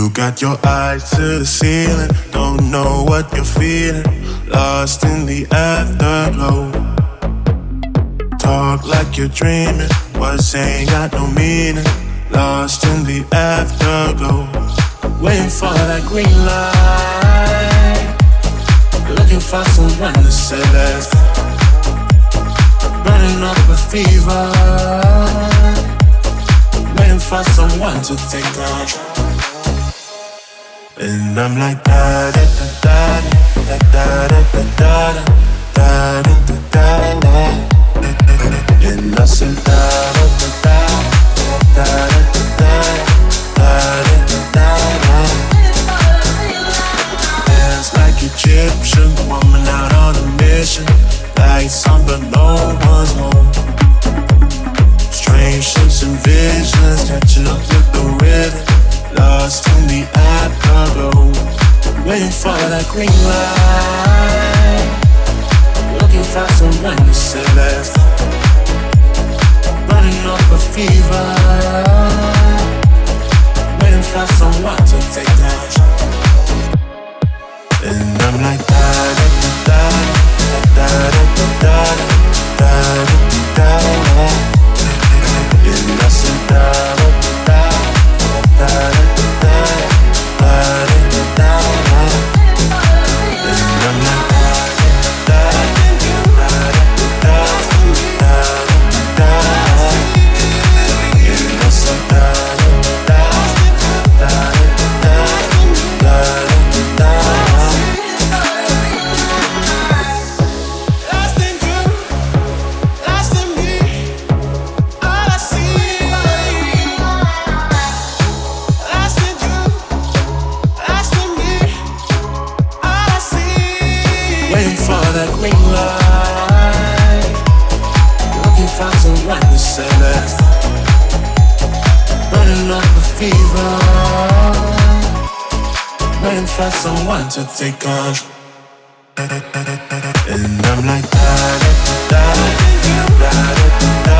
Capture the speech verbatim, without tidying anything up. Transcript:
Got your eyes to the ceiling, don't know what you're feeling, lost in the afterglow. Talk like you're dreaming, words ain't got no meaning, lost in the afterglow. Waiting for that green light, looking for someone to say less. Burning up a fever, waiting for someone to take control. And I'm like da da da da da da da da da da da da da. And I said da da da da da da da da da da. Dance like Egyptian, woman out on a mission, like something no one's home. Strange shapes and visions, catching up with the rhythm. Lost in the afterglow, waiting for that green light, looking for someone to say less. Burning up a fever, waiting for someone to take control. And I'm like da da da da da da da da da da. And I said da da da da da. For someone to take control. And I'm like da da da da da da da.